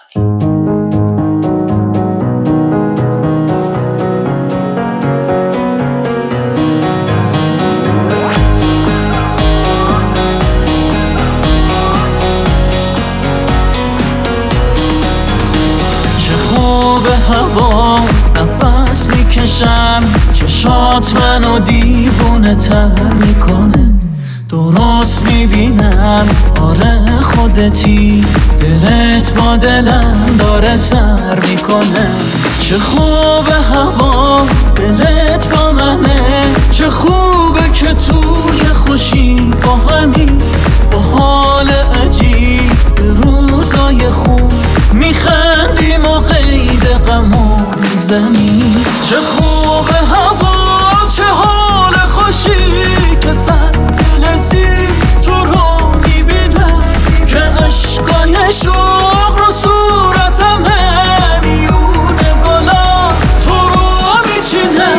هوا نفس میکشم، چشات منو دیوونه تر میکنه. درست میبینم آره خودتی، دلت با دلم داره سر میکنه. چه خوبه هوا دلت با منه، چه خوبه که توی خوشی با همین، با حال عجیب به روزای خوب میخندیم و قید غم و زمین. چه خوبه هوا، چه حال خوشی که سر دلزی تو رو میبینم، که عشقای شوق رو صورتمه، میون گلا تو رو میچینه.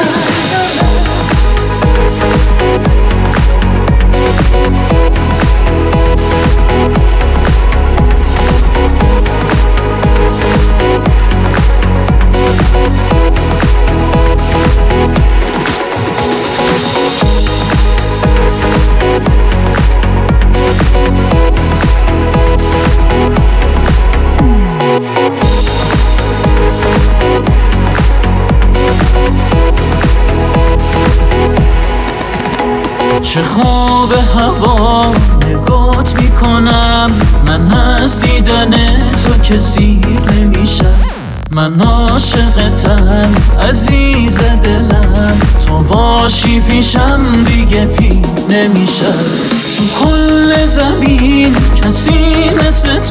چه خوب هوا نگات میکنم، من از دیدن تو که سیر نمیشم. من عاشقتم عزیز دلم، تو باشی پیشم دیگه پیر نمیشم. تو کل زمین کسی مثل